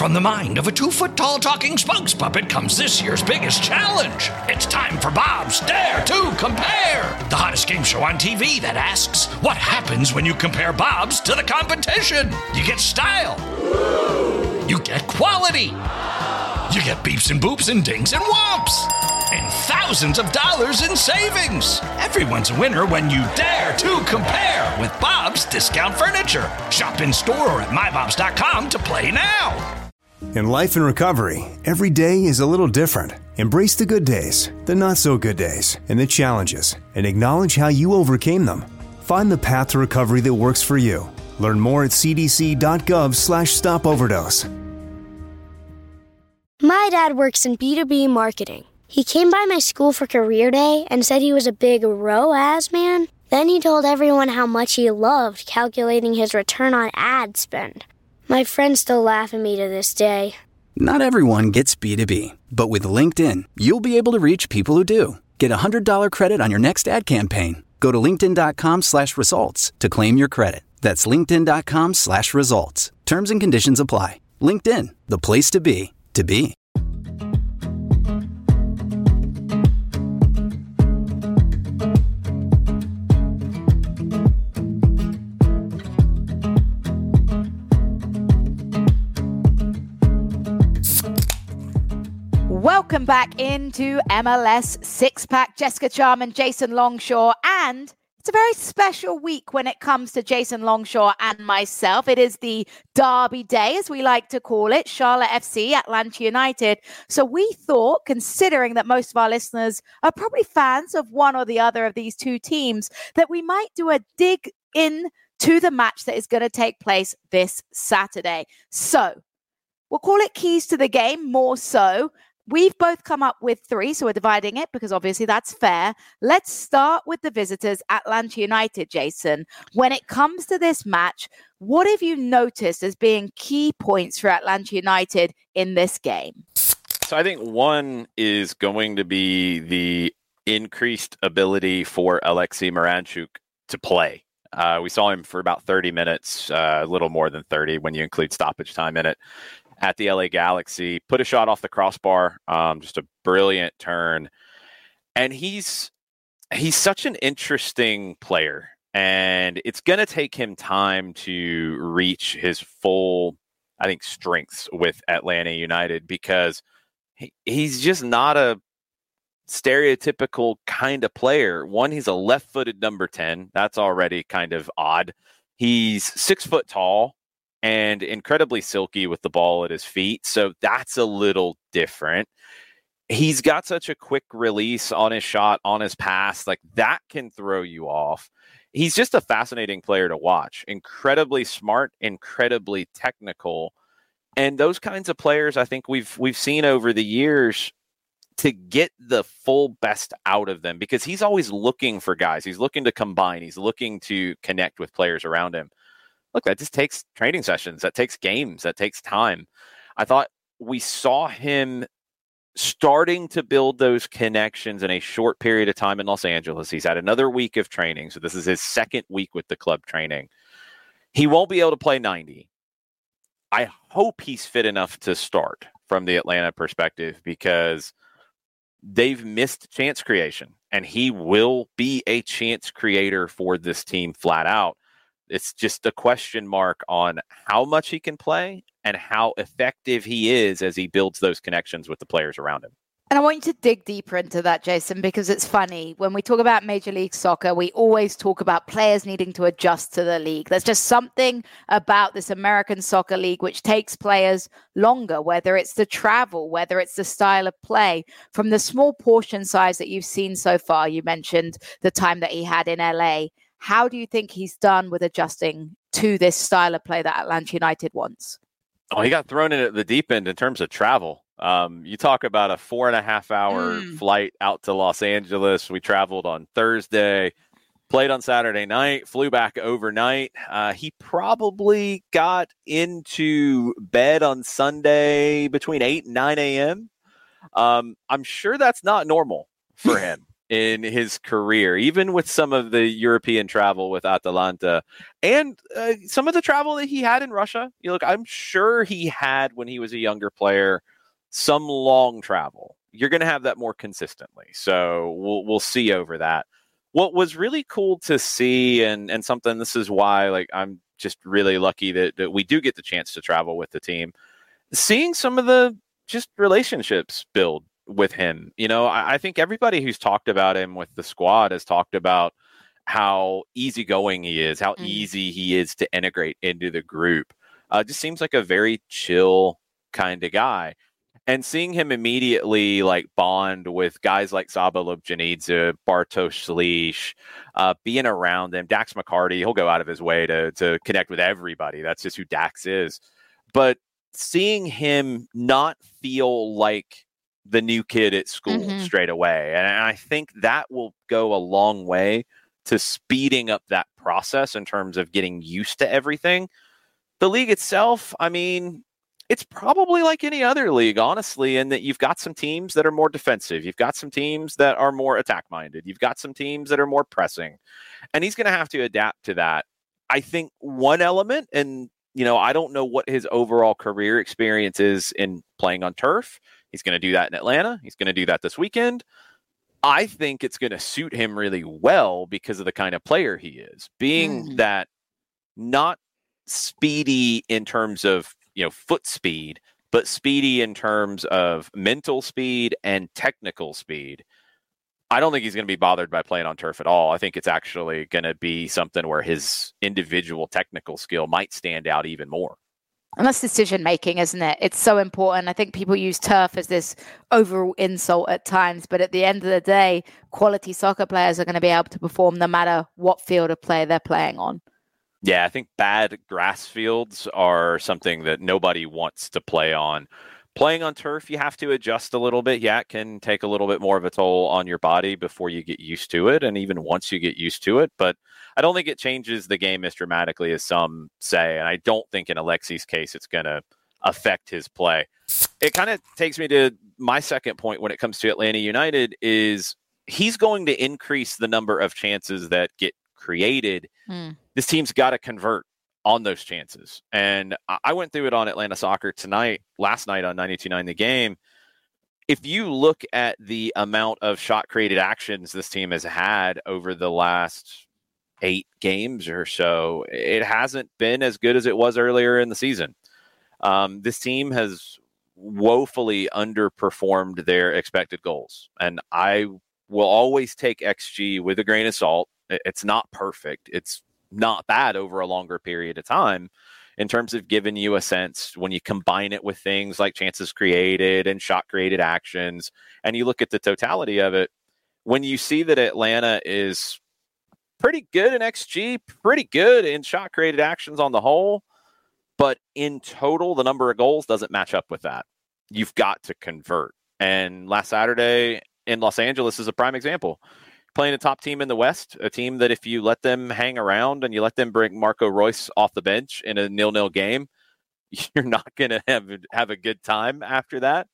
from the mind of a 2-foot-tall talking spokes puppet comes this year's biggest challenge. It's time for Bob's Dare to Compare, the hottest game show on TV that asks, what happens when you compare Bobs to the competition? You get style. You get quality. You get beeps and boops and dings and whomps. And thousands of dollars in savings. Everyone's a winner when you dare to compare with Bob's Discount Furniture. Shop in store or at mybobs.com to play now. In life and recovery, every day is a little different. Embrace the good days, the not so good days, and the challenges, and acknowledge how you overcame them. Find the path to recovery that works for you. Learn more at cdc.gov/stopoverdose. My dad works in B2B marketing. He came by my school for career day and said he was a big ROAS man. Then he told everyone how much he loved calculating his return on ad spend. My friends still laugh at me to this day. Not everyone gets B2B, but with LinkedIn, you'll be able to reach people who do. Get a $100 credit on your next ad campaign. Go to linkedin.com/results to claim your credit. That's linkedin.com/results. Terms and conditions apply. LinkedIn, the place to be, to be. Welcome back into MLS Six Pack. Jessica Charman, Jason Longshore, and it's a very special week when it comes to Jason Longshore and myself. It is the Derby Day, as we like to call it, Charlotte FC, Atlanta United. So we thought, considering that most of our listeners are probably fans of one or the other of these two teams, that we might do a dig in to the match that is going to take place this Saturday. So we'll call it Keys to the Game, more so. We've both come up with 3, so we're dividing it because obviously that's fair. Let's start with the visitors, Atlanta United, Jason. When it comes to this match, what have you noticed as being key points for Atlanta United in this game? So I think one is going to be the increased ability for Alexei Miranchuk to play. We saw him for about 30 minutes, a little more than 30 when you include stoppage time in it, at the LA Galaxy. Put a shot off the crossbar, just a brilliant turn. And he's such an interesting player, and it's going to take him time to reach his full, I think, strengths with Atlanta United, because he's just not a stereotypical kind of player. One, he's a left-footed number 10. That's already kind of odd. He's 6 foot tall and incredibly silky with the ball at his feet. So that's a little different. He's got such a quick release on his shot, on his pass, like that can throw you off. He's just a fascinating player to watch. Incredibly smart, incredibly technical. And those kinds of players, I think we've seen over the years to get the full best out of them, because he's always looking for guys. He's looking to combine. He's looking to connect with players around him. Look, that just takes training sessions. That takes games. That takes time. I thought we saw him starting to build those connections in a short period of time in Los Angeles. He's had another week of training. So this is his second week with the club training. He won't be able to play 90. I hope he's fit enough to start from the Atlanta perspective, because they've missed chance creation, and he will be a chance creator for this team flat out. It's just a question mark on how much he can play and how effective he is as he builds those connections with the players around him. And I want you to dig deeper into that, Jason, because it's funny. When we talk about Major League Soccer, we always talk about players needing to adjust to the league. There's just something about this American Soccer League which takes players longer, whether it's the travel, whether it's the style of play. From the small portion size that you've seen so far, you mentioned the time that he had in LA. How do you think he's done with adjusting to this style of play that Atlanta United wants? Oh, he got thrown in at the deep end in terms of travel. You talk about a 4.5-hour flight out to Los Angeles. We traveled on Thursday, played on Saturday night, flew back overnight. He probably got into bed on Sunday between 8 and 9 a.m. I'm sure that's not normal for him. in his career, even with some of the European travel with Atalanta and some of the travel that he had in Russia. You look, I'm sure he had, when he was a younger player, some long travel. You're going to have that more consistently. So we'll see over that. What was really cool to see, and something, this is why I'm just really lucky that we do get the chance to travel with the team, seeing some of the just relationships build with him. I think everybody who's talked about him with the squad has talked about how easygoing he is, how easy he is to integrate into the group. Just seems like a very chill kind of guy. And seeing him immediately bond with guys like Saba Lobjanidze, Bartosz Slisz, being around him, Dax McCarty, he'll go out of his way to connect with everybody. That's just who Dax is. But seeing him not feel like the new kid at school straight away. And I think that will go a long way to speeding up that process in terms of getting used to everything. The league itself, it's probably like any other league, honestly, in that you've got some teams that are more defensive. You've got some teams that are more attack-minded. You've got some teams that are more pressing. And he's going to have to adapt to that. I think one element, and I don't know what his overall career experience is in playing on turf. He's going to do that in Atlanta. He's going to do that this weekend. I think it's going to suit him really well because of the kind of player he is. Being that not speedy in terms of foot speed, but speedy in terms of mental speed and technical speed. I don't think he's going to be bothered by playing on turf at all. I think it's actually going to be something where his individual technical skill might stand out even more. And that's decision making, isn't it? It's so important. I think people use turf as this overall insult at times, but at the end of the day, quality soccer players are going to be able to perform no matter what field of play they're playing on. Yeah, I think bad grass fields are something that nobody wants to play on. Playing on turf, you have to adjust a little bit. Yeah, it can take a little bit more of a toll on your body before you get used to it, and even once you get used to it. But I don't think it changes the game as dramatically as some say, and I don't think in Alexi's case it's going to affect his play. It kind of takes me to my second point when it comes to Atlanta United is he's going to increase the number of chances that get created. This team's got to convert on those chances. And I went through it on Atlanta Soccer last night on 92.9 The Game. If you look at the amount of shot created actions this team has had over the last 8 games or so, it hasn't been as good as it was earlier in the season. This team has woefully underperformed their expected goals. And I will always take XG with a grain of salt. It's not perfect. It's not bad over a longer period of time in terms of giving you a sense when you combine it with things like chances created and shot created actions, and you look at the totality of it, when you see that Atlanta is pretty good in XG, pretty good in shot created actions on the whole, but in total, the number of goals doesn't match up with that. You've got to convert. And last Saturday in Los Angeles is a prime example. Playing a top team in the West, a team that if you let them hang around and you let them bring Marco Reus off the bench in a 0-0 game, you're not going to have a good time after that.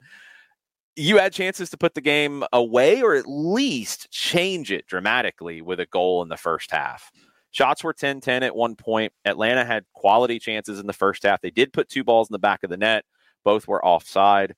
You had chances to put the game away or at least change it dramatically with a goal in the first half. Shots were 10-10 at one point. Atlanta had quality chances in the first half. They did put 2 balls in the back of the net. Both were offside.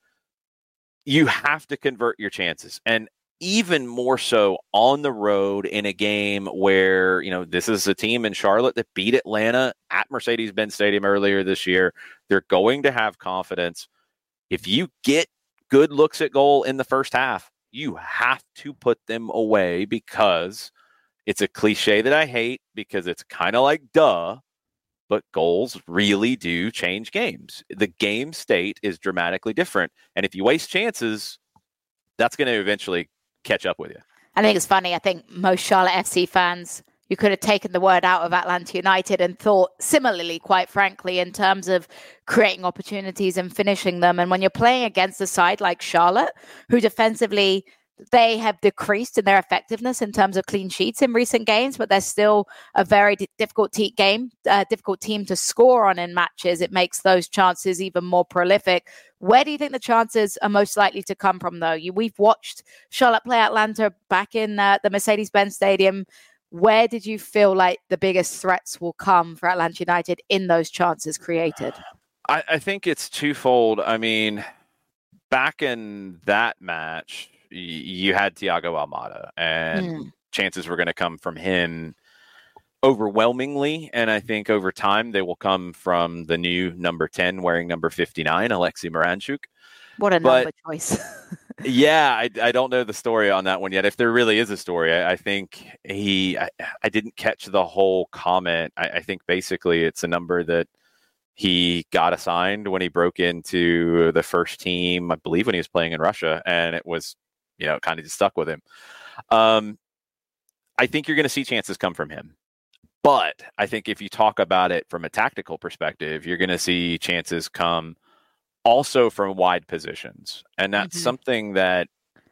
You have to convert your chances. And even more so on the road in a game where, this is a team in Charlotte that beat Atlanta at Mercedes-Benz Stadium earlier this year. They're going to have confidence. If you get good looks at goal in the first half, you have to put them away, because it's a cliche that I hate, because it's kind of like duh, but goals really do change games. The game state is dramatically different. And if you waste chances, that's going to eventually catch up with you. I think it's funny. I think most Charlotte FC fans, you could have taken the word out of Atlanta United and thought similarly, quite frankly, in terms of creating opportunities and finishing them. And when you're playing against a side like Charlotte, who defensively they have decreased in their effectiveness in terms of clean sheets in recent games, but they're still a very difficult team to score on in matches. It makes those chances even more prolific. Where do you think the chances are most likely to come from, though? We've watched Charlotte play Atlanta back in the Mercedes-Benz Stadium. Where did you feel like the biggest threats will come for Atlanta United in those chances created? I think it's twofold. I mean, back in that match, you had Thiago Almada, and chances were going to come from him overwhelmingly. And I think over time, they will come from the new number 10 wearing number 59, Alexei Miranchuk. What a number choice. Yeah, I don't know the story on that one yet. If there really is a story, I think I didn't catch the whole comment. I think basically it's a number that he got assigned when he broke into the first team, I believe when he was playing in Russia, and it was, kind of just stuck with him. I think you're going to see chances come from him. But I think if you talk about it from a tactical perspective, you're going to see chances come also from wide positions. And that's something that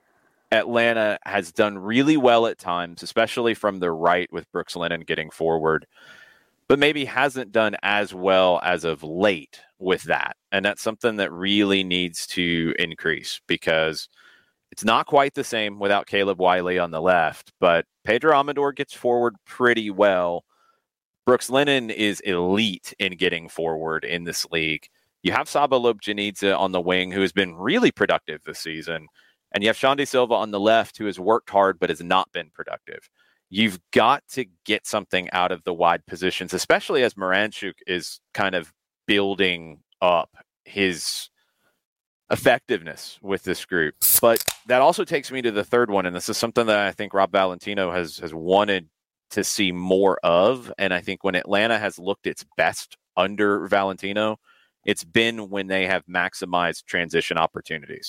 Atlanta has done really well at times, especially from the right with Brooks Lennon getting forward, but maybe hasn't done as well as of late with that. And that's something that really needs to increase, because it's not quite the same without Caleb Wiley on the left, but Pedro Amador gets forward pretty well. Brooks Lennon is elite in getting forward in this league. You have Saba Lobjanidze on the wing, who has been really productive this season. And you have Xande Silva on the left, who has worked hard but has not been productive. You've got to get something out of the wide positions, especially as Miranchuk is kind of building up his effectiveness with this group. But that also takes me to the third one, and this is something that I think Rob Valentino has wanted to see more of. And I think when Atlanta has looked its best under Valentino, it's been when they have maximized transition opportunities.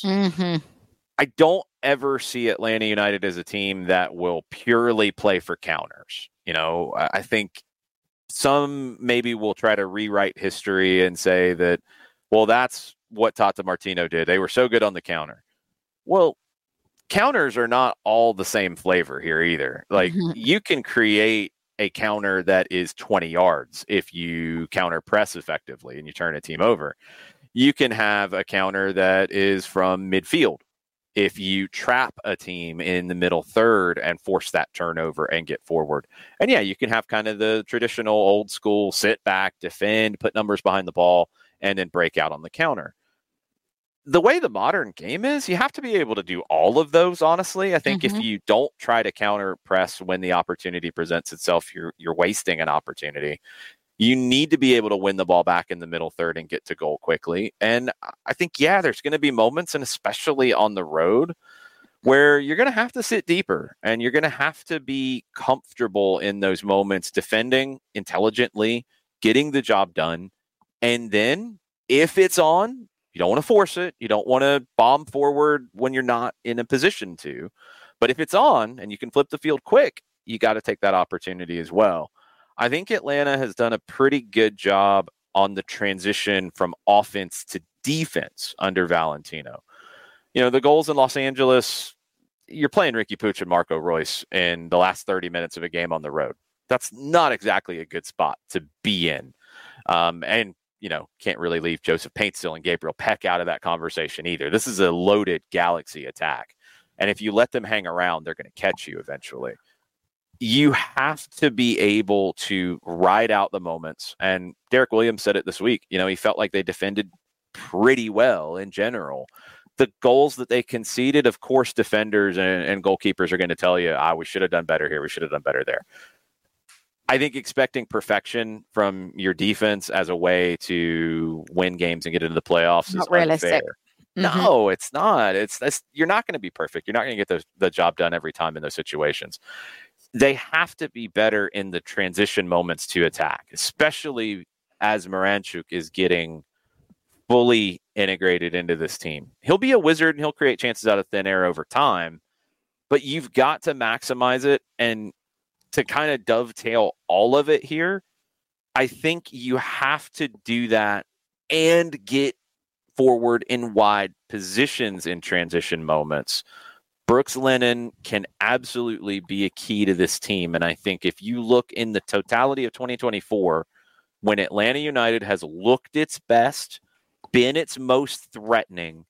I don't ever see Atlanta United as a team that will purely play for counters. I think some maybe will try to rewrite history and say that, well, that's what Tata Martino did. They were so good on the counter. Well, counters are not all the same flavor here either. Like, you can create a counter that is 20 yards if you counter press effectively and you turn a team over. You can have a counter that is from midfield if you trap a team in the middle third and force that turnover and get forward. And yeah, you can have kind of the traditional old school sit back, defend, put numbers behind the ball, and then break out on the counter. The way the modern game is, you have to be able to do all of those, honestly. I think if you don't try to counter press when the opportunity presents itself, you're wasting an opportunity. You need to be able to win the ball back in the middle third and get to goal quickly. And I think, there's going to be moments, and especially on the road, where you're going to have to sit deeper and you're going to have to be comfortable in those moments, defending intelligently, getting the job done. And then if it's on, you don't want to force it. You don't want to bomb forward when you're not in a position to. But if it's on and you can flip the field quick, you got to take that opportunity as well. I think Atlanta has done a pretty good job on the transition from offense to defense under Valentino. The goals in Los Angeles, you're playing Ricky Puig and Marco Reus in the last 30 minutes of a game on the road. That's not exactly a good spot to be in. And can't really leave Joseph Paintstill and Gabriel Peck out of that conversation either. This is a loaded Galaxy attack. And if you let them hang around, they're going to catch you eventually. You have to be able to ride out the moments. And Derek Williams said it this week. He felt like they defended pretty well in general. The goals that they conceded, of course, defenders and goalkeepers are going to tell you, we should have done better here. We should have done better there. I think expecting perfection from your defense as a way to win games and get into the playoffs is realistic. No, it's not. You're not going to be perfect. You're not going to get the job done every time in those situations. They have to be better in the transition moments to attack, especially as Miranchuk is getting fully integrated into this team. He'll be a wizard and he'll create chances out of thin air over time, but you've got to maximize it. And to kind of dovetail all of it here, I think you have to do that and get forward in wide positions in transition moments. Brooks Lennon can absolutely be a key to this team. And I think if you look in the totality of 2024, when Atlanta United has looked its best, been its most threatening,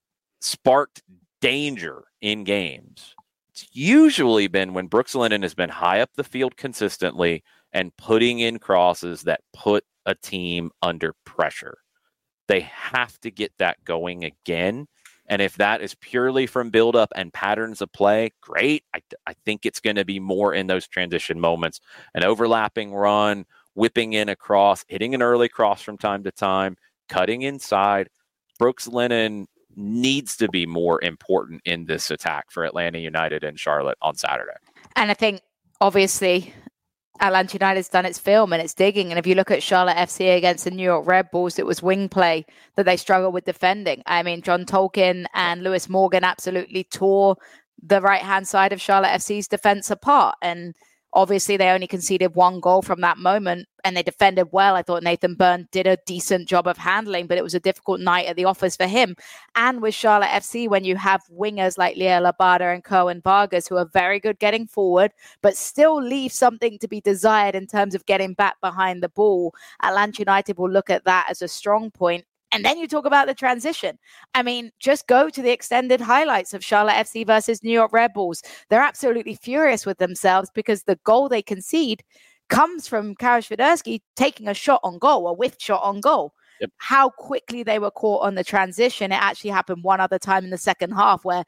sparked danger in games, it's usually been when Brooks Lennon has been high up the field consistently and putting in crosses that put a team under pressure. They have to get that going again. And if that is purely from buildup and patterns of play, great. I think it's going to be more in those transition moments. An overlapping run, whipping in a cross, hitting an early cross from time to time, cutting inside. Brooks Lennon needs to be more important in this attack for Atlanta United and Charlotte on Saturday. And I think, obviously, Atlanta United's done its film and its digging. And if you look at Charlotte FC against the New York Red Bulls, it was wing play that they struggled with defending. I mean, John Tolkien and Lewis Morgan absolutely tore the right-hand side of Charlotte FC's defense apart. And obviously, they only conceded one goal from that moment, and they defended well. I thought Nathan Byrne did a decent job of handling, but it was a difficult night at the office for him. And with Charlotte FC, when you have wingers like Leo Labada and Kerwin Vargas, who are very good getting forward, but still leave something to be desired in terms of getting back behind the ball, Atlanta United will look at that as a strong point. And then you talk about the transition. I mean, just go to the extended highlights of Charlotte FC versus New York Red Bulls. They're absolutely furious with themselves because the goal they concede comes from Karaś Włodarski taking a shot on goal, a whiffed shot on goal. Yep. How quickly they were caught on the transition. It actually happened one other time in the second half where,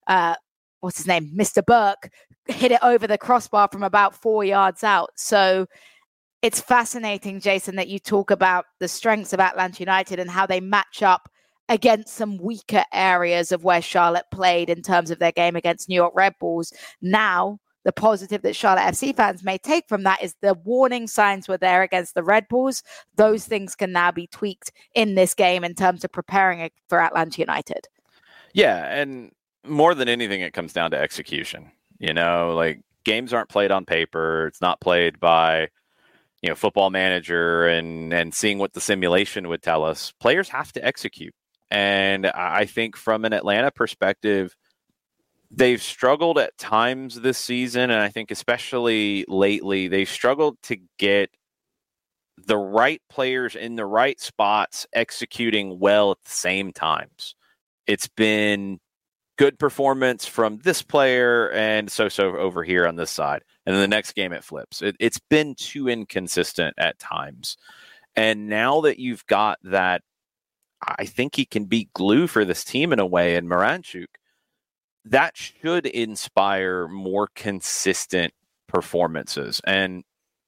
what's his name? Mr. Burke hit it over the crossbar from about 4 yards out. So it's fascinating, Jason, that you talk about the strengths of Atlanta United and how they match up against some weaker areas of where Charlotte played in terms of their game against New York Red Bulls. Now, the positive that Charlotte FC fans may take from that is the warning signs were there against the Red Bulls. Those things can now be tweaked in this game in terms of preparing it for Atlanta United. Yeah, and more than anything, it comes down to execution. You know, like games aren't played on paper. It's not played by Football Manager and seeing what the simulation would tell us. Players have to execute. And I think from an Atlanta perspective, they've struggled at times this season. And I think especially lately, they've struggled to get the right players in the right spots executing well at the same times. It's been good performance from this player and so over here on this side. And then the next game it flips. It's been too inconsistent at times. And now that you've got that, I think he can be glue for this team in a way, and Miranchuk, that should inspire more consistent performances. And,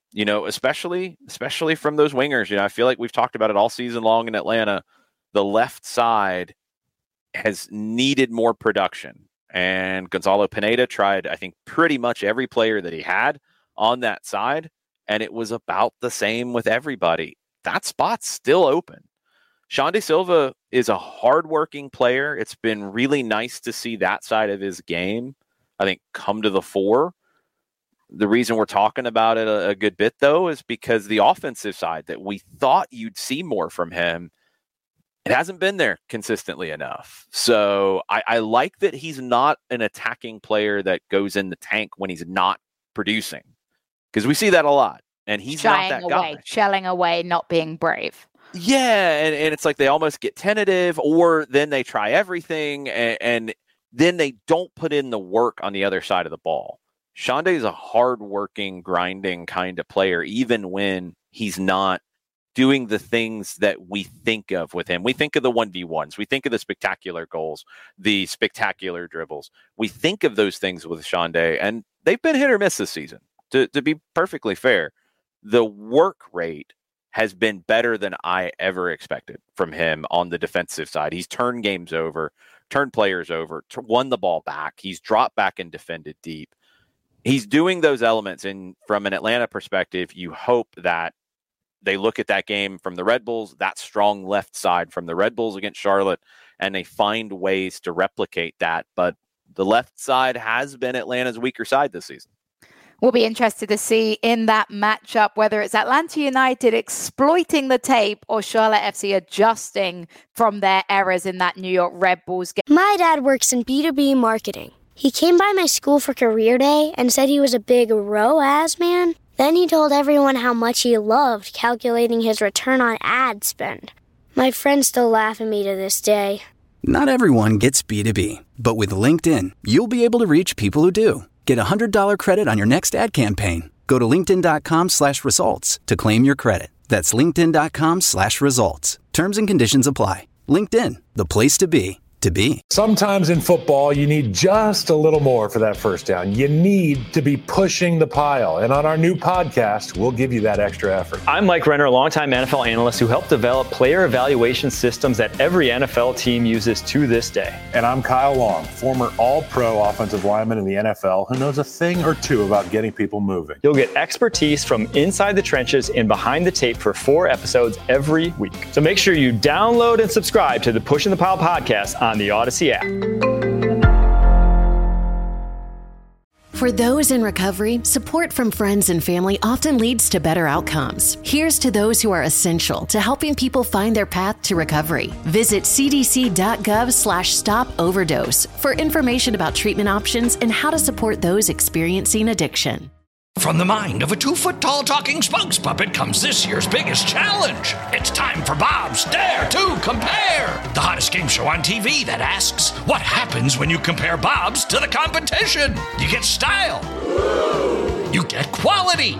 especially from those wingers, I feel like we've talked about it all season long in Atlanta. The left side has needed more production. And Gonzalo Pineda tried, I think, pretty much every player that he had on that side. And it was about the same with everybody. That spot's still open. Xande Silva is a hardworking player. It's been really nice to see that side of his game, I think, come to the fore. The reason we're talking about it a good bit, though, is because the offensive side that we thought you'd see more from him, it hasn't been there consistently enough. So I like that he's not an attacking player that goes in the tank when he's not producing, because we see that a lot. And he's shying not that away, guy. Shelling away, not being brave. Yeah, and it's like they almost get tentative, or then they try everything, and then they don't put in the work on the other side of the ball. Xande is a hard-working, grinding kind of player, even when he's not doing the things that we think of with him. We think of the 1v1s. We think of the spectacular goals, the spectacular dribbles. We think of those things with Xande, and they've been hit or miss this season. To be perfectly fair, the work rate has been better than I ever expected from him on the defensive side. He's turned games over, turned players over, won the ball back. He's dropped back and defended deep. He's doing those elements, and from an Atlanta perspective, you hope that they look at that game from the Red Bulls, that strong left side from the Red Bulls against Charlotte, and they find ways to replicate that. But the left side has been Atlanta's weaker side this season. We'll be interested to see in that matchup whether it's Atlanta United exploiting the tape or Charlotte FC adjusting from their errors in that New York Red Bulls game. My dad works in B2B marketing. He came by my school for career day and said he was a big ROAS man. Then he told everyone how much he loved calculating his return on ad spend. My friends still laugh at me to this day. Not everyone gets B2B, but with LinkedIn, you'll be able to reach people who do. Get a $100 credit on your next ad campaign. Go to linkedin.com/results to claim your credit. That's linkedin.com/results. Terms and conditions apply. LinkedIn, the place to be. Sometimes in football, you need just a little more for that first down. You need to be pushing the pile. And on our new podcast, we'll give you that extra effort. I'm Mike Renner, a longtime NFL analyst who helped develop player evaluation systems that every NFL team uses to this day. And I'm Kyle Long, former all-pro offensive lineman in the NFL who knows a thing or two about getting people moving. You'll get expertise from inside the trenches and behind the tape for 4 episodes every week. So make sure you download and subscribe to the Pushing the Pile podcast on the Odyssey app. For those in recovery, support from friends and family often leads to better outcomes. Here's to those who are essential to helping people find their path to recovery. Visit cdc.gov/stop-overdose for information about treatment options and how to support those experiencing addiction. From the mind of a 2-foot-tall talking spokes puppet comes this year's biggest challenge. It's time for Bob's Dare to Compare, the hottest game show on TV that asks, what happens when you compare Bobs to the competition? You get style. You get quality.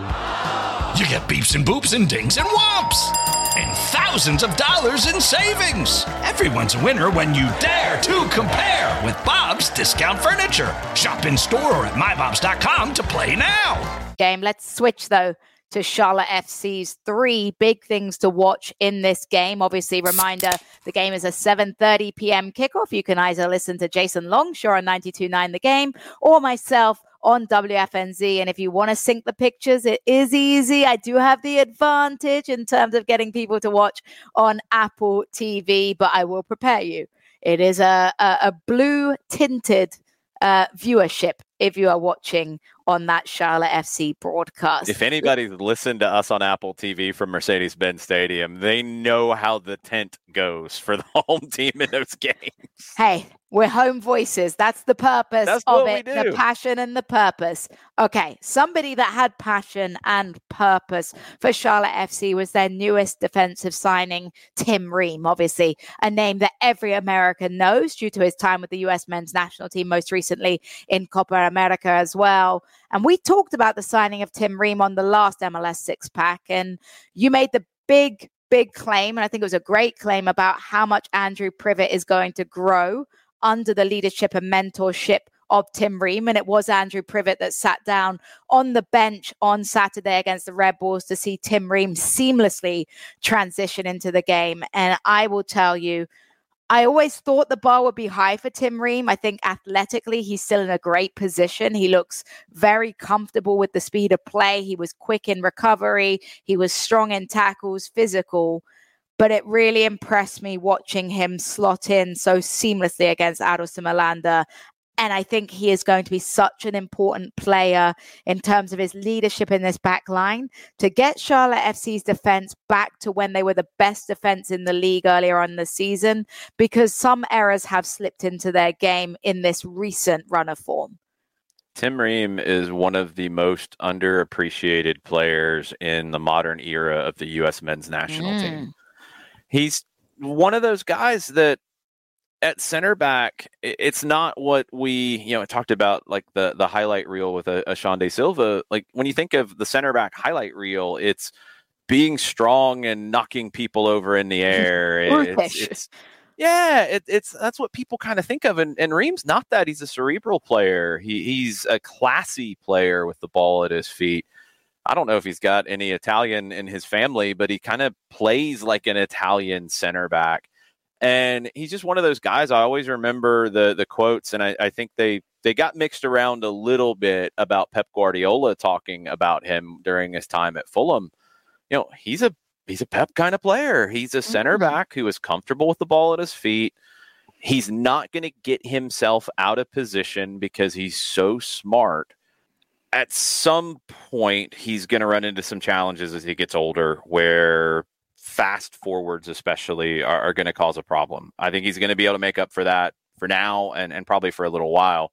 You get beeps and boops and dings and whomps. And thousands of dollars in savings. Everyone's a winner when you dare to compare with Bob's Discount Furniture. Shop in store or at mybobs.com to play now. Game. Let's switch though to Charlotte FC's 3 big things to watch in this game. Obviously, reminder, the game is a 7:30 p.m. kickoff. You can either listen to Jason Longshore on 92.9 The Game or myself on WFNZ. And if you want to sync the pictures, it is easy. I do have the advantage in terms of getting people to watch on Apple TV, but I will prepare you. It is a blue tinted viewership if you are watching on that Charlotte FC broadcast. If anybody's listened to us on Apple TV from Mercedes-Benz Stadium, they know how the tent goes for the home team in those games. Hey, we're home voices. That's the purpose of it, the passion and the purpose. Okay, somebody that had passion and purpose for Charlotte FC was their newest defensive signing, Tim Ream. Obviously, a name that every American knows due to his time with the U.S. men's national team, most recently in Copa America as well. And we talked about the signing of Tim Ream on the last MLS Six-Pack, and you made the big claim, and I think it was a great claim about how much Andrew Privet is going to grow under the leadership and mentorship of Tim Ream. And it was Andrew Privet that sat down on the bench on Saturday against the Red Bulls to see Tim Ream seamlessly transition into the game. And I will tell you, I always thought the bar would be high for Tim Ream. I think athletically, he's still in a great position. He looks very comfortable with the speed of play. He was quick in recovery. He was strong in tackles, physical. But it really impressed me watching him slot in so seamlessly against Adelson Malanda. And I think he is going to be such an important player in terms of his leadership in this back line to get Charlotte FC's defense back to when they were the best defense in the league earlier on in the season, because some errors have slipped into their game in this recent run of form. Tim Ream is one of the most underappreciated players in the modern era of the U.S. men's national team. He's one of those guys that at center back, it's not what we, talked about, like the highlight reel with a Sean De Silva. Like when you think of the center back highlight reel, it's being strong and knocking people over in the air. That's what people kind of think of. And Ream's not that. He's a cerebral player. He's a classy player with the ball at his feet. I don't know if he's got any Italian in his family, but he kind of plays like an Italian center back. And he's just one of those guys. I always remember the quotes, and I think they got mixed around a little bit about Pep Guardiola talking about him during his time at Fulham. He's a Pep kind of player. He's a center back who is comfortable with the ball at his feet. He's not going to get himself out of position because he's so smart. At some point, he's going to run into some challenges as he gets older where fast forwards especially are going to cause a problem. I think he's going to be able to make up for that for now and probably for a little while.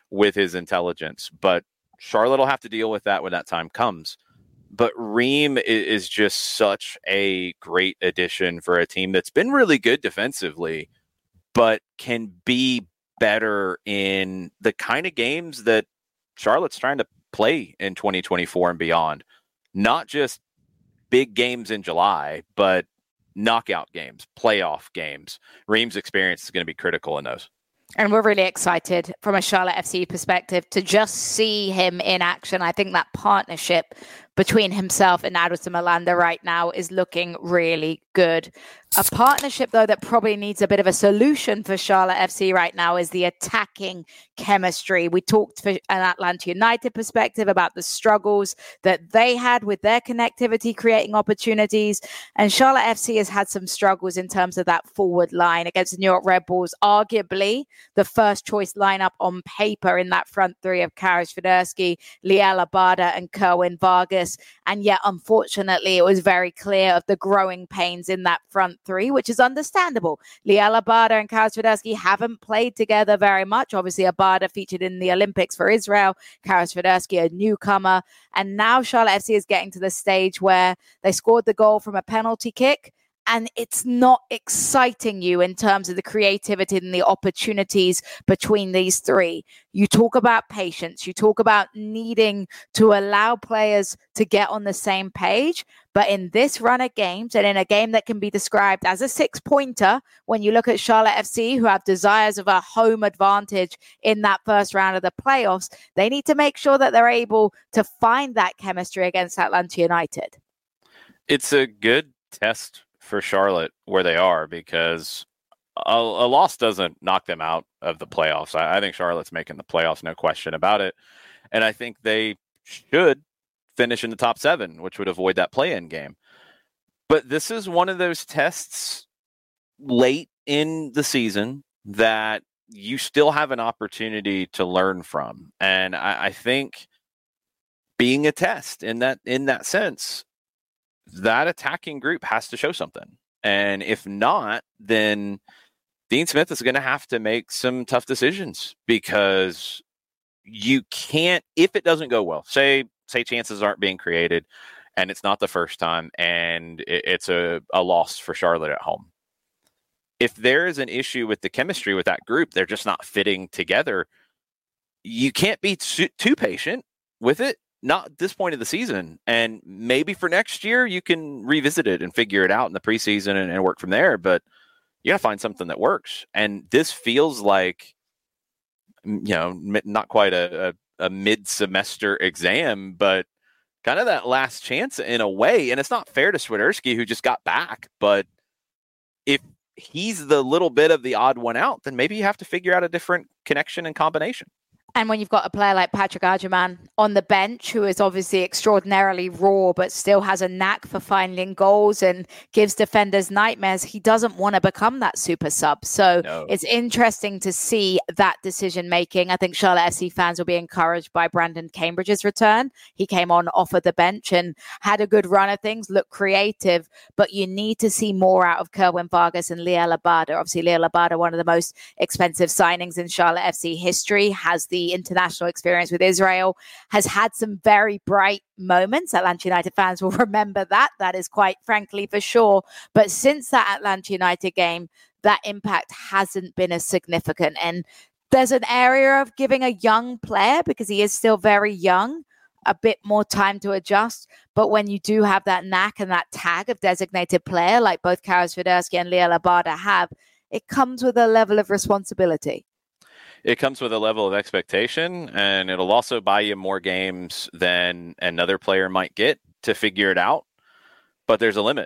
with his intelligence. But Charlotte will have to deal with that when that time comes. But Ream is just such a great addition for a team that's been really good defensively, but can be better in the kind of games that Charlotte's trying to play in 2024 and beyond. Not just big games in July, but knockout games, playoff games. Ream's experience is going to be critical in those. And we're really excited from a Charlotte FC perspective to just see him in action. I think that partnership between himself and Addison Malanda right now is looking really good. A partnership, though, that probably needs a bit of a solution for Charlotte FC right now is the attacking chemistry. We talked from an Atlanta United perspective about the struggles that they had with their connectivity, creating opportunities. And Charlotte FC has had some struggles in terms of that forward line against the New York Red Bulls, arguably the first choice lineup on paper in that front three of Karis Federski, Liel Abada, and Kerwin Vargas. And yet, unfortunately, it was very clear of the growing pains in that front three, which is understandable. Liel Abada and Karis Federski haven't played together very much. Obviously, Abada featured in the Olympics for Israel, Karis Federski, a newcomer. And now Charlotte FC is getting to the stage where they scored the goal from a penalty kick, and it's not exciting you in terms of the creativity and the opportunities between these three. You talk about patience. You talk about needing to allow players to get on the same page. But in this run of games, and in a game that can be described as a 6-pointer, when you look at Charlotte FC, who have desires of a home advantage in that first round of the playoffs, they need to make sure that they're able to find that chemistry against Atlanta United. It's a good test for Charlotte where they are, because a loss doesn't knock them out of the playoffs. I think Charlotte's making the playoffs, no question about it. And I think they should finish in the top 7, which would avoid that play-in game. But this is one of those tests late in the season that you still have an opportunity to learn from. And I think being a test in that sense, that attacking group has to show something. And if not, then Dean Smith is going to have to make some tough decisions, because you can't, if it doesn't go well, say chances aren't being created and it's not the first time and it's a loss for Charlotte at home. If there is an issue with the chemistry with that group, they're just not fitting together, you can't be too patient with it. Not at this point of the season. And maybe for next year, you can revisit it and figure it out in the preseason and work from there. But you got to find something that works. And this feels like, not quite a mid-semester exam, but kind of that last chance in a way. And it's not fair to Swiderski, who just got back. But if he's the little bit of the odd one out, then maybe you have to figure out a different connection and combination. And when you've got a player like Patrick Agyemang on the bench, who is obviously extraordinarily raw, but still has a knack for finding goals and gives defenders nightmares, he doesn't want to become that super sub. So It's interesting to see that decision making. I think Charlotte FC fans will be encouraged by Brandon Cambridge's return. He came on off of the bench and had a good run of things, looked creative, but you need to see more out of Kerwin Vargas and Liel Abada. Obviously, Liel Abada, one of the most expensive signings in Charlotte FC history, has the international experience with Israel, has had some very bright moments. Atlanta United fans will remember that. That is quite frankly for sure. But since that Atlanta United game, that impact hasn't been as significant. And there's an area of giving a young player, because he is still very young, a bit more time to adjust. But when you do have that knack and that tag of designated player, like both Karis Federski and Liel Abada have, it comes with a level of responsibility. It comes with a level of expectation, and it'll also buy you more games than another player might get to figure it out. But there's a limit.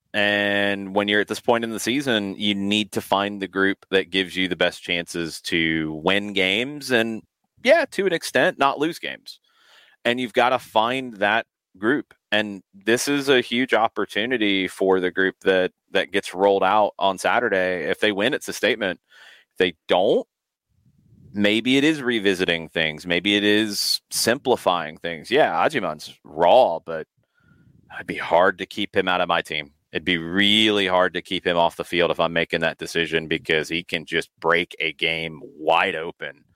And when you're at this point in the season, you need to find the group that gives you the best chances to win games and, to an extent, not lose games. And you've got to find that group. And this is a huge opportunity for the group that gets rolled out on Saturday. If they win, it's a statement. If they don't, maybe it is revisiting things. Maybe it is simplifying things. Yeah, Agyemang's raw, but it'd be hard to keep him out of my team. It'd be really hard to keep him off the field if I'm making that decision, because he can just break a game wide open.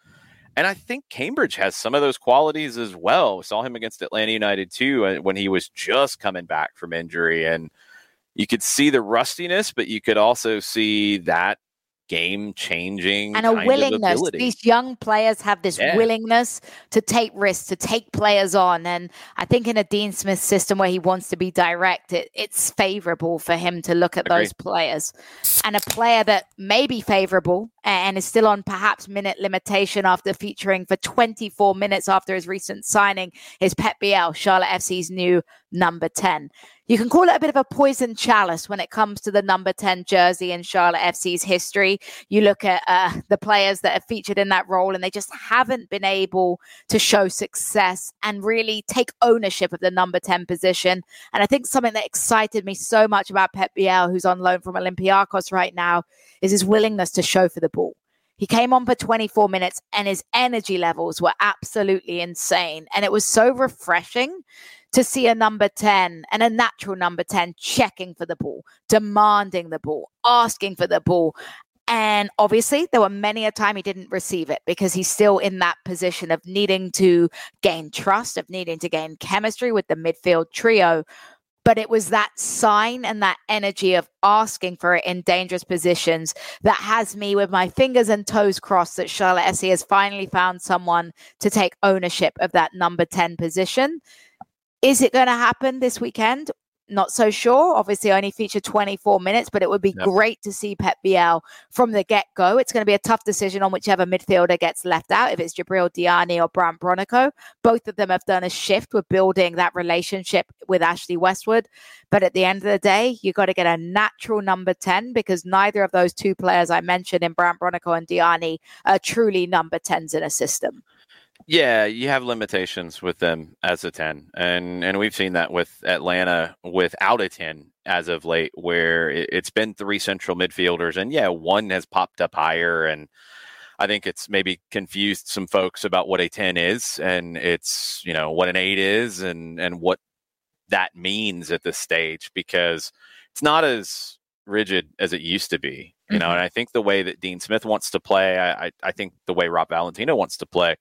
And I think Cambridge has some of those qualities as well. We saw him against Atlanta United too, when he was just coming back from injury. And you could see the rustiness, but you could also see that game-changing and a willingness. Ability. These young players have this willingness to take risks, to take players on. And I think in a Dean Smith system where he wants to be direct, it's favorable for him to look at those players. And a player that may be favorable and is still on perhaps minute limitation after featuring for 24 minutes after his recent signing is Pep Biel, Charlotte FC's new number 10. You can call it a bit of a poison chalice when it comes to the number 10 jersey in Charlotte FC's history. You look at the players that have featured in that role, and they just haven't been able to show success and really take ownership of the number 10 position. And I think something that excited me so much about Pep Biel, who's on loan from Olympiacos right now, is his willingness to show for the ball. He came on for 24 minutes and his energy levels were absolutely insane. And it was so refreshing to see a number 10 and a natural number 10 checking for the ball, demanding the ball, asking for the ball. And obviously, there were many a time he didn't receive it because he's still in that position of needing to gain trust, of needing to gain chemistry with the midfield trio. But it was that sign and that energy of asking for it in dangerous positions that has me with my fingers and toes crossed that Charlotte FC has finally found someone to take ownership of that number 10 position. Is it going to happen this weekend? Not so sure. Obviously, only featured 24 minutes, but it would be great to see Pep Biel from the get-go. It's going to be a tough decision on whichever midfielder gets left out, if it's Djibril Diani or Brandt Bronico. Both of them have done a shift with building that relationship with Ashley Westwood. But at the end of the day, you got to get a natural number 10 because neither of those two players I mentioned in Brandt Bronico and Diani are truly number 10s in a system. Yeah, you have limitations with them as a 10. And we've seen that with Atlanta without a 10 as of late, where it's been three central midfielders. And yeah, one has popped up higher. And I think it's maybe confused some folks about what a 10 is. And it's, what an 8 is and what that means at this stage, because it's not as rigid as it used to be. And I think the way that Dean Smith wants to play, I think the way Rob Valentino wants to play,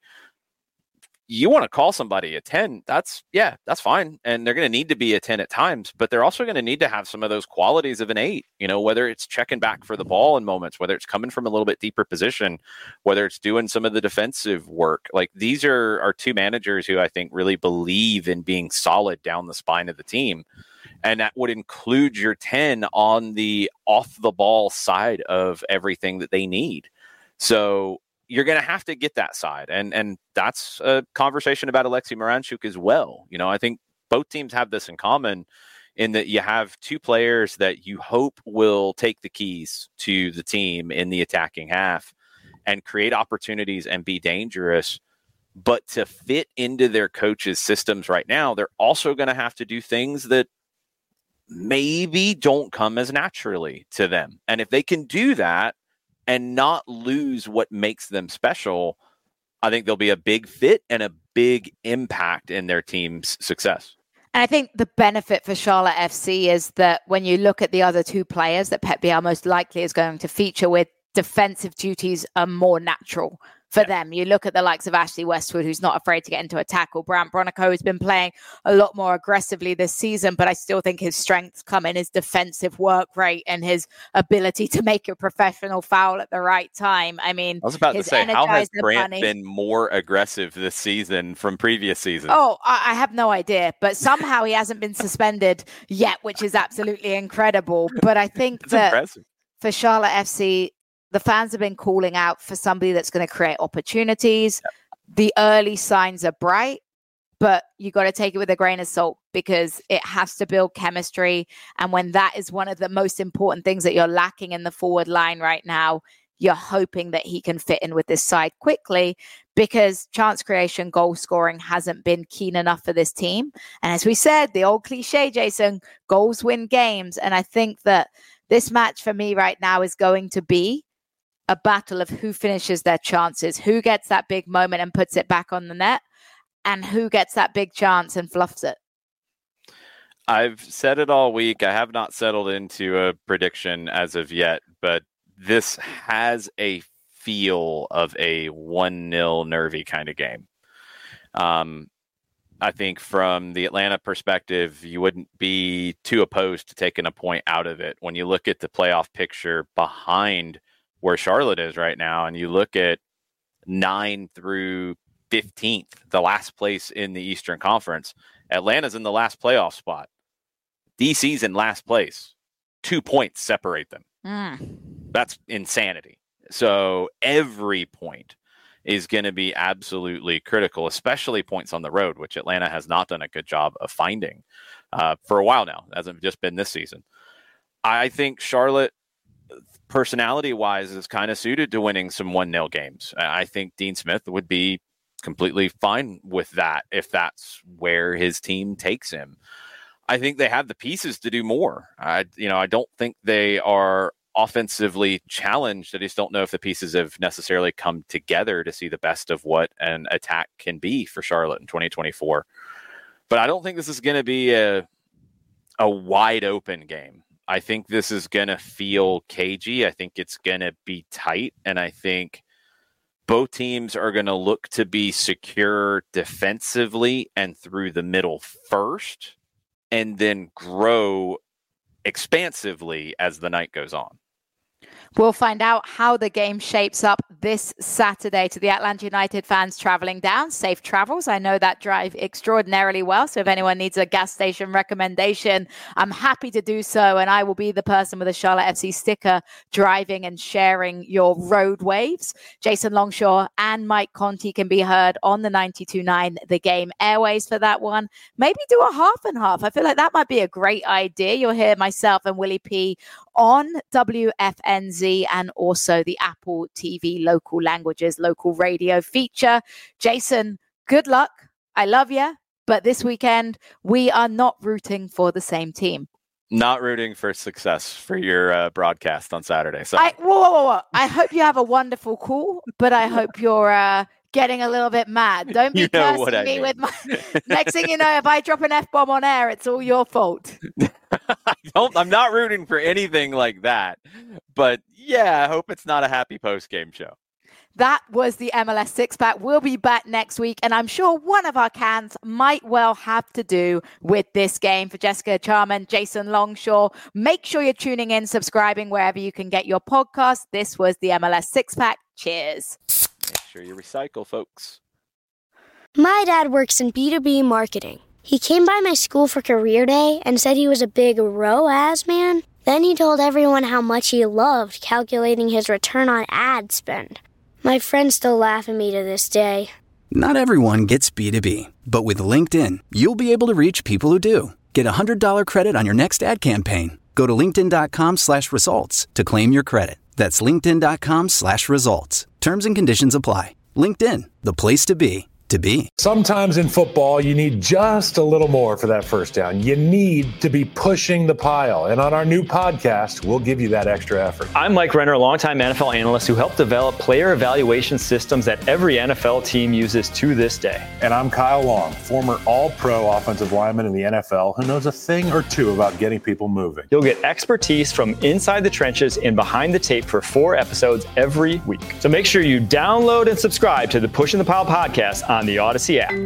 you want to call somebody a 10, that's fine. And they're going to need to be a 10 at times, but they're also going to need to have some of those qualities of an 8, whether it's checking back for the ball in moments, whether it's coming from a little bit deeper position, whether it's doing some of the defensive work. Like, these are two managers who I think really believe in being solid down the spine of the team. And that would include your 10 on the off the ball side of everything that they need. So you're going to have to get that side. And that's a conversation about Alexei Miranchuk as well. I think both teams have this in common in that you have two players that you hope will take the keys to the team in the attacking half and create opportunities and be dangerous. But to fit into their coaches' systems right now, they're also going to have to do things that maybe don't come as naturally to them. And if they can do that, and not lose what makes them special, I think there'll be a big fit and a big impact in their team's success. And I think the benefit for Charlotte FC is that when you look at the other two players that Pep Biel most likely is going to feature with, defensive duties are more natural for them. You look at the likes of Ashley Westwood, who's not afraid to get into a tackle. Brandt Bronico, who's been playing a lot more aggressively this season, but I still think his strengths come in his defensive work rate and his ability to make a professional foul at the right time. I mean, I was about to say, how has Brandt been more aggressive this season from previous seasons? Oh, I have no idea, but somehow he hasn't been suspended yet, which is absolutely incredible. But I think that impressive. For Charlotte FC, the fans have been calling out for somebody that's going to create opportunities. Yep. The early signs are bright, but you got to take it with a grain of salt because it has to build chemistry. And when that is one of the most important things that you're lacking in the forward line right now, you're hoping that he can fit in with this side quickly because chance creation, goal scoring hasn't been keen enough for this team. And as we said, the old cliche, Jason, goals win games. And I think that this match for me right now is going to be a battle of who finishes their chances, who gets that big moment and puts it back on the net, and who gets that big chance and fluffs it. I've said it all week. I have not settled into a prediction as of yet, but this has a feel of a 1-0 nervy kind of game. I think from the Atlanta perspective, you wouldn't be too opposed to taking a point out of it. When you look at the playoff picture behind where Charlotte is right now, and you look at 9 through 15th, the last place in the Eastern Conference, Atlanta's in the last playoff spot. DC's in last place. 2 points separate them. That's insanity. So every point is going to be absolutely critical, especially points on the road, which Atlanta has not done a good job of finding for a while now. It hasn't just been this season. I think Charlotte, personality-wise, is kind of suited to winning some 1-0 games. I think Dean Smith would be completely fine with that if that's where his team takes him. I think they have the pieces to do more. I don't think they are offensively challenged. I just don't know if the pieces have necessarily come together to see the best of what an attack can be for Charlotte in 2024. But I don't think this is going to be a wide open game. I think this is going to feel cagey. I think it's going to be tight. And I think both teams are going to look to be secure defensively and through the middle first, and then grow expansively as the night goes on. We'll find out how the game shapes up this Saturday. To the Atlanta United fans traveling down, safe travels. I know that drive extraordinarily well. So if anyone needs a gas station recommendation, I'm happy to do so. And I will be the person with a Charlotte FC sticker driving and sharing your road waves. Jason Longshore and Mike Conti can be heard on the 92.9 The Game airways for that one. Maybe do a half and half. I feel like that might be a great idea. You'll hear myself and Willie P on WFNZ and also the Apple TV local languages, local radio feature. Jason, good luck. I love you. But this weekend, we are not rooting for the same team. Not rooting for success for your broadcast on Saturday. So whoa. I hope you have a wonderful call, but I hope you're getting a little bit mad. Don't be cursing me with my... Next thing you know, if I drop an F-bomb on air, it's all your fault. I'm not rooting for anything like that. But yeah, I hope it's not a happy post-game show. That was the MLS Six-Pack. We'll be back next week, and I'm sure one of our cans might well have to do with this game. For Jessica Charman, Jason Longshore, make sure you're tuning in, subscribing wherever you can get your podcast. This was the MLS Six-Pack. Cheers. Make sure you recycle, folks. My dad works in B2B marketing. He came by my school for career day and said he was a big ROAS man. Then he told everyone how much he loved calculating his return on ad spend. My friends still laugh at me to this day. Not everyone gets B2B, but with LinkedIn, you'll be able to reach people who do. Get a $100 credit on your next ad campaign. Go to linkedin.com/results to claim your credit. That's linkedin.com/results. Terms and conditions apply. LinkedIn, the place to be. Sometimes in football, you need just a little more for that first down. You need to be pushing the pile. And on our new podcast, we'll give you that extra effort. I'm Mike Renner, a longtime NFL analyst who helped develop player evaluation systems that every NFL team uses to this day. And I'm Kyle Long, former all-pro offensive lineman in the NFL who knows a thing or two about getting people moving. You'll get expertise from inside the trenches and behind the tape for 4 episodes every week. So make sure you download and subscribe to the Pushing the Pile podcast on the Odyssey app.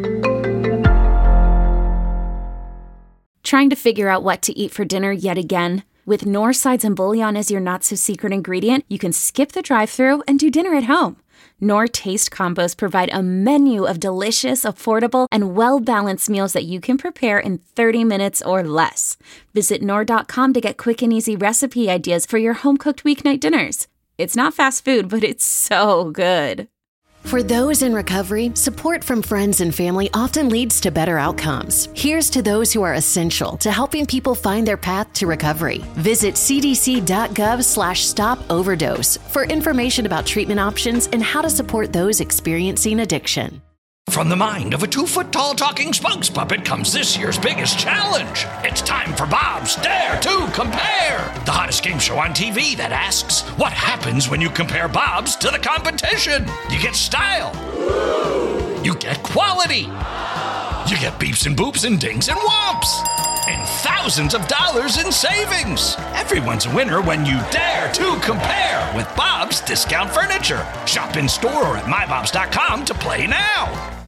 Trying to figure out what to eat for dinner yet again? With Knorr sides and bouillon as your not-so-secret ingredient, you can skip the drive-thru and do dinner at home. Knorr Taste Combos provide a menu of delicious, affordable, and well-balanced meals that you can prepare in 30 minutes or less. Visit Knorr.com to get quick and easy recipe ideas for your home-cooked weeknight dinners. It's not fast food, but it's so good. For those in recovery, support from friends and family often leads to better outcomes. Here's to those who are essential to helping people find their path to recovery. Visit cdc.gov/stop-overdose for information about treatment options and how to support those experiencing addiction. From the mind of a 2-foot-tall talking spokes puppet comes this year's biggest challenge. It's time for Bob's Dare to Compare, the hottest game show on TV that asks, what happens when you compare Bob's to the competition? You get style. You get quality. You get beeps and boops and dings and whomps. And thousands of dollars in savings. Everyone's a winner when you dare to compare with Bob's Discount Furniture. Shop in store or at mybobs.com to play now.